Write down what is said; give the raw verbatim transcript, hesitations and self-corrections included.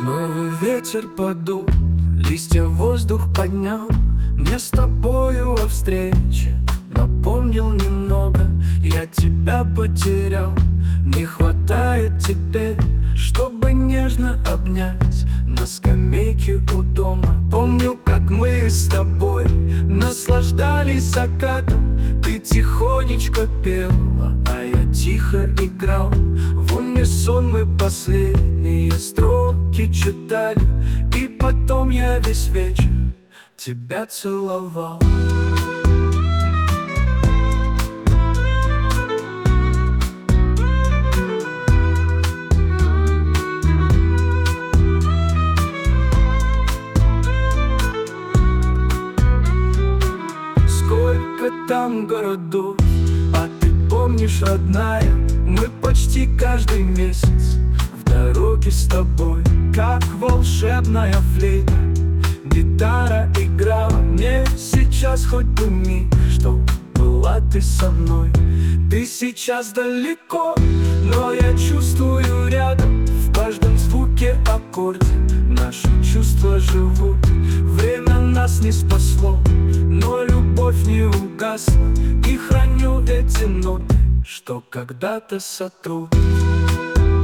Снова ветер подул, листья в воздух поднял. Мне с тобою о встрече напомнил немного. Я тебя потерял, не хватает теперь, чтобы нежно обнять на скамейке у дома. Помню, как мы с тобой наслаждались закатом. Ты тихонечко пела, а я тихо играл. В унисон мы последние строки читали, и потом я весь вечер тебя целовал. Сколько там городов, а ты помнишь, родная, мы почти каждый месяц в дороге с тобой, как волшебная флейта. Гитара играла мне сейчас хоть бы миг, чтоб была ты со мной. Ты сейчас далеко, но я чувствую рядом. В каждом звуке, аккорде наши чувства живут. Время нас не спасло, но любовь не угасла. И храню эти ноты, что когда-то сотрут.